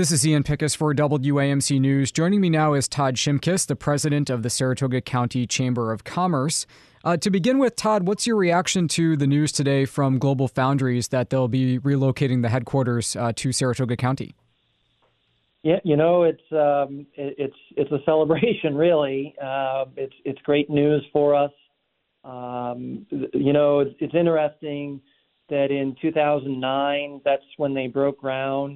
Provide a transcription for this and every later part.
This is Ian Pickus for WAMC News. Joining me now is Todd Shimkus, the president of the Saratoga County Chamber of Commerce. To begin with, Todd, what's your reaction to the news today from GlobalFoundries that they'll be relocating the headquarters to Saratoga County? Yeah, it's a celebration, really. It's great news for us. It's interesting that in 2009, that's when they broke ground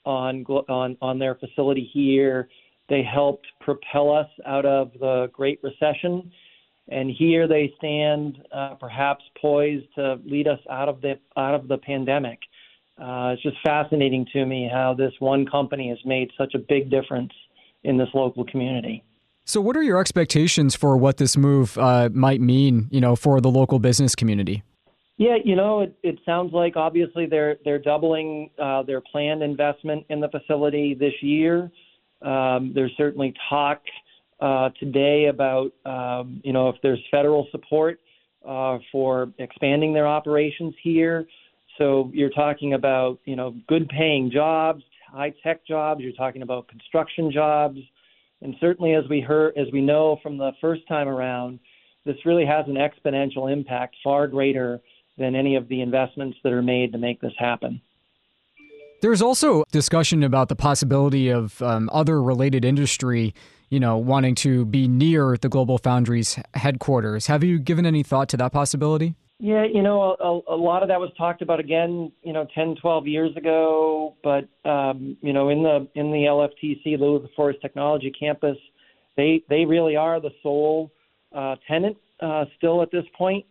on their facility here. They helped propel us out of the Great Recession, and here they stand, perhaps poised to lead us out of the pandemic. It's just fascinating to me how this one company has made such a big difference in this local community. So, what are your expectations for what this move might mean, for the local business community? Yeah, it sounds like obviously they're doubling their planned investment in the facility this year. There's certainly talk today about, if there's federal support for expanding their operations here. So you're talking about, good paying jobs, high tech jobs. You're talking about construction jobs. And certainly as we know from the first time around, this really has an exponential impact far greater than any of the investments that are made to make this happen. There's also discussion about the possibility of other related industry, wanting to be near the GlobalFoundries headquarters. Have you given any thought to that possibility? Yeah, a lot of that was talked about again, 10, 12 years ago. But, in the LFTC, Lilly LaForest Technology Campus, they really are the sole tenant still at this point.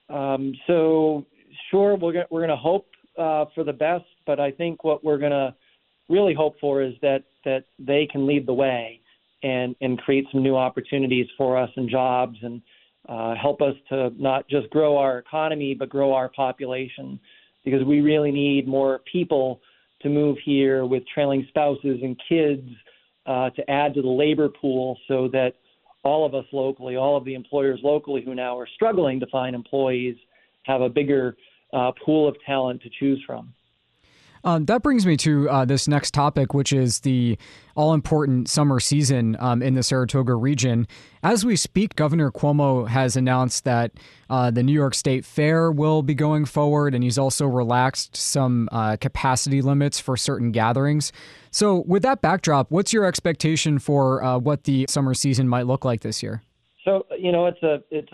So sure, we're going to hope for the best, but I think what we're going to really hope for is that they can lead the way and create some new opportunities for us and jobs and help us to not just grow our economy, but grow our population, because we really need more people to move here with trailing spouses and kids to add to the labor pool so that all of us locally, all of the employers locally who now are struggling to find employees, have a bigger pool of talent to choose from. That brings me to this next topic, which is the all-important summer season in the Saratoga region. As we speak, Governor Cuomo has announced that the New York State Fair will be going forward, and he's also relaxed some capacity limits for certain gatherings. So with that backdrop, what's your expectation for what the summer season might look like this year? So, it's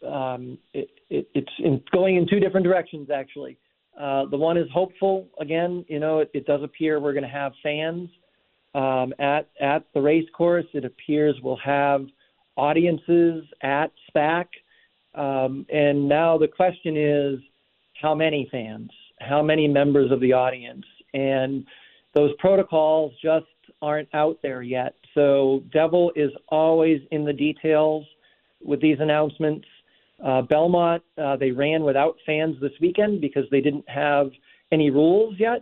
going in two different directions, actually. The one is hopeful. Again, it does appear we're going to have fans at the race course. It appears we'll have audiences at SPAC. And now the question is, how many fans? How many members of the audience? And those protocols just aren't out there yet. So devil is always in the details with these announcements. Belmont, they ran without fans this weekend because they didn't have any rules yet.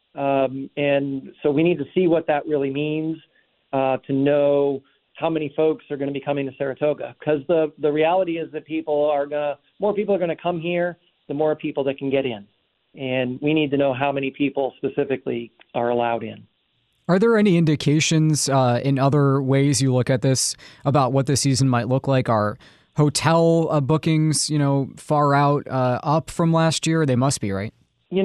And so we need to see what that really means to know how many folks are going to be coming to Saratoga. Because the reality is that more people are going to come here, the more people that can get in. And we need to know how many people specifically are allowed in. Are there any indications in other ways you look at this about what the season might look like? Are hotel bookings, far out up from last year? They must be, right?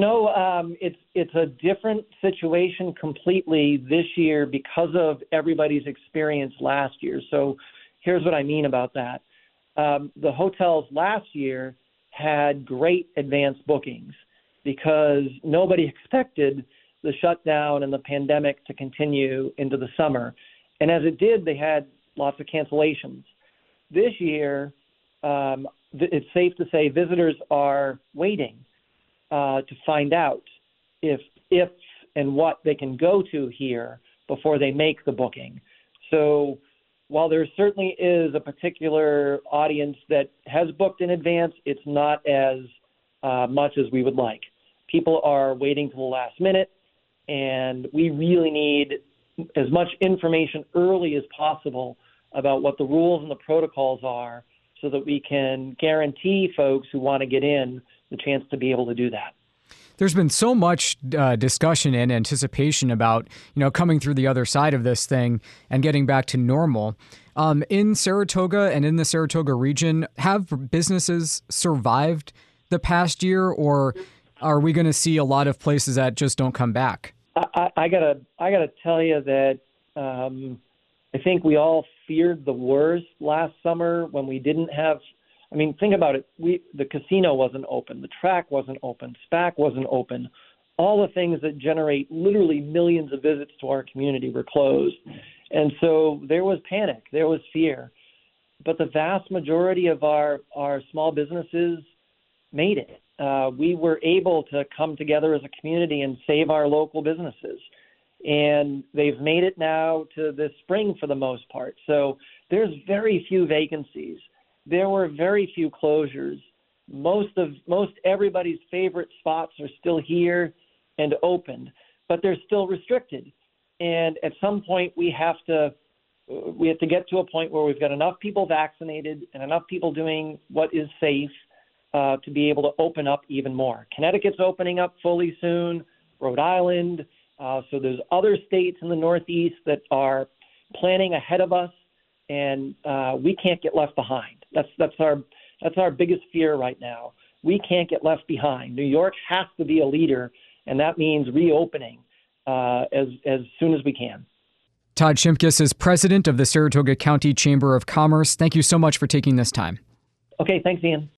It's a different situation completely this year because of everybody's experience last year. So here's what I mean about that. The hotels last year had great advanced bookings because nobody expected the shutdown and the pandemic to continue into the summer. And as it did, they had lots of cancellations. This year, it's safe to say visitors are waiting to find out if and what they can go to here before they make the booking. So while there certainly is a particular audience that has booked in advance, it's not as much as we would like. People are waiting till the last minute, and we really need as much information early as possible about what the rules and the protocols are so that we can guarantee folks who want to get in the chance to be able to do that. There's been so much discussion and anticipation about, coming through the other side of this thing and getting back to normal. In Saratoga and in the Saratoga region, have businesses survived the past year, or are we going to see a lot of places that just don't come back? I gotta tell you that I think we all feared the worst last summer when we didn't have. I mean, think about it. The casino wasn't open, the track wasn't open, SPAC wasn't open. All the things that generate literally millions of visits to our community were closed, and so there was panic, there was fear. But the vast majority of our small businesses made it. We were able to come together as a community and save our local businesses. And they've made it now to this spring for the most part. So there's very few vacancies. There were very few closures. Most everybody's favorite spots are still here and open, but they're still restricted. And at some point we have to get to a point where we've got enough people vaccinated and enough people doing what is safe to be able to open up even more. Connecticut's opening up fully soon, Rhode Island. So there's other states in the Northeast that are planning ahead of us, and we can't get left behind. That's our biggest fear right now. We can't get left behind. New York has to be a leader, and that means reopening as soon as we can. Todd Shimkus is president of the Saratoga County Chamber of Commerce. Thank you so much for taking this time. Okay, thanks, Ian.